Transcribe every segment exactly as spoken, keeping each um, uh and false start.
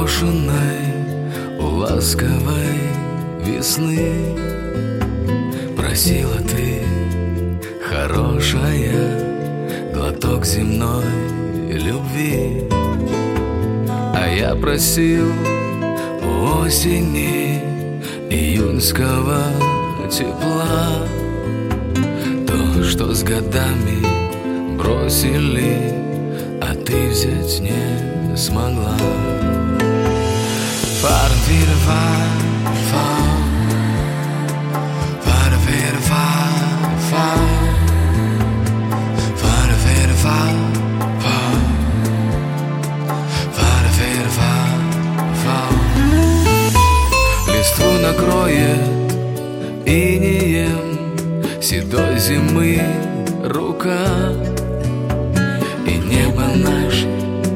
непрошенной, у ласковой весны просила ты, хорошая, глоток земной любви. А я просил у осени июньского тепла, то, что с годами бросили, а ты взять не смогла. Фарвирва, фа, фарвирва, фа, фарвирва, фа, фарвирва, фа. Листву накроет инеем седой зимы рука, и небо наше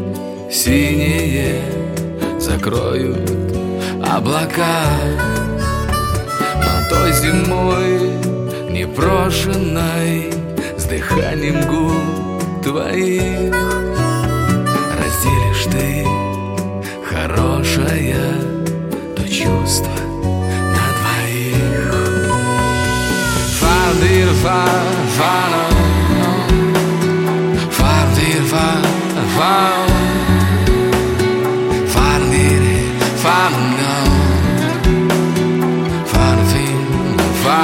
синее закроют облака. Но той зимой непрошенной, с дыханием губ твоих, разделишь ты, хорошая, то чувство на двоих. Фа-дир-фа, фа-на, фа-дир-фа, фа, фа-дир-фа, фа-на, фа-дир-фа,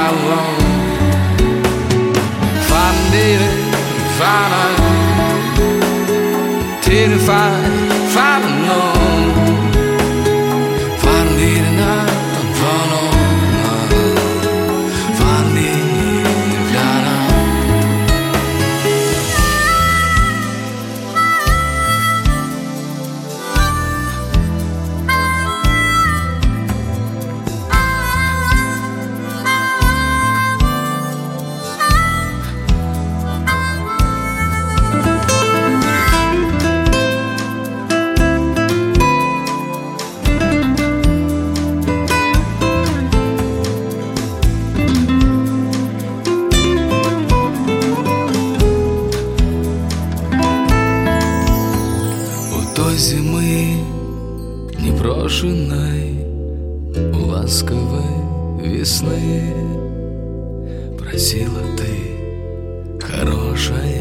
фа-дир-фа, дир-фа, фа-на, фа-дир-на, фа-на. Зимы непрошенной, у ласковой весны просила ты, хорошая,